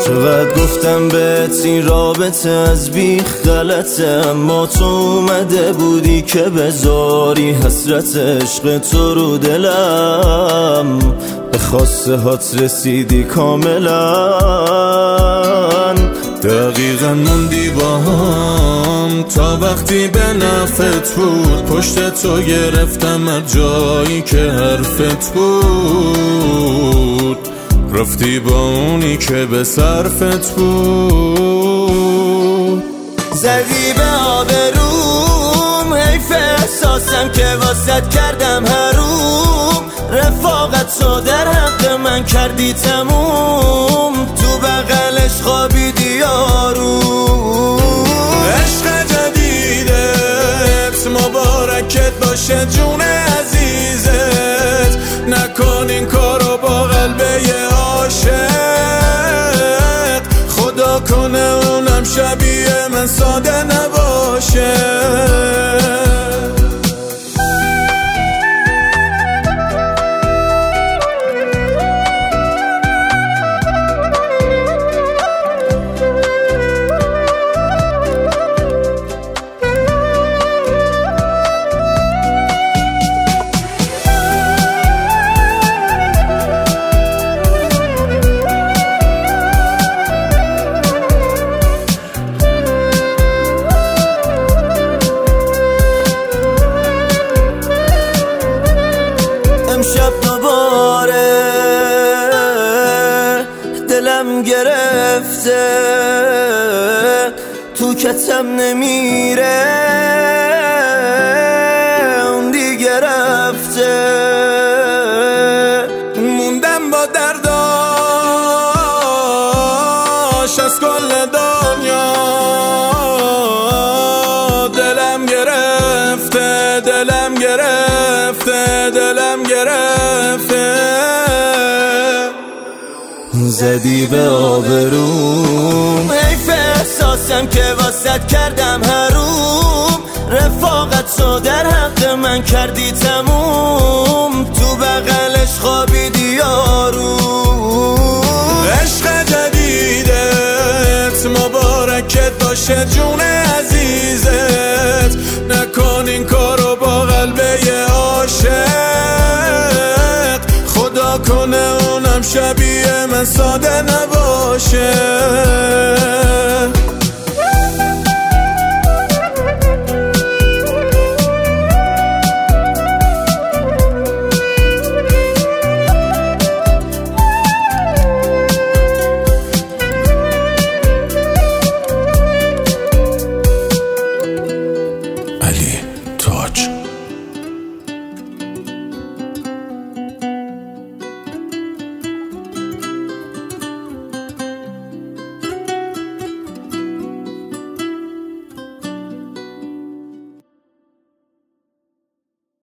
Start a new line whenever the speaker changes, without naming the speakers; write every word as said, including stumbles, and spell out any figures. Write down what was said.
چقدر گفتم بهت این رابطه از بیخ غلطه، اما تو اومده بودی که بذاری حسرت عشق تو رو دلم، به خواسته هات رسیدی کاملا. دقیقا موندی با هم تا وقتی به نفت بود، پشت تو گرفتم از جایی که حرفت بود، رفتی با اونی که به صرفت بود.
زدی به آبروم، حیف احساسم که واسط کردم حروم، رفاقت تو در حق من کردی تموم، تو بغلش خوابیدی یارو.
عشق جدیدت مبارکت باشه جون عزیزت، نکن این کارو با قلبه عاشق، خدا کنه اونم شبیه من ساده نباشه.
امشب دوباره دلم گرفته، تو کتم نمیره، اون دیگه رفته،
موندم با درداش از کل دنیا، دلم گرفته دلم گرفته دلم گرفته.
زدی به آبروم،
حیف احساسم که واسط کردم حروم، رفاقت تو در حق من کردی تموم، تو بغلش خوابیدی یارو.
عشق جدیدت مبارکت باشه جون عزیزت، نکن این کارو با قلبه عاشق، خدا کنه اونم شبیه من ساده نباشه.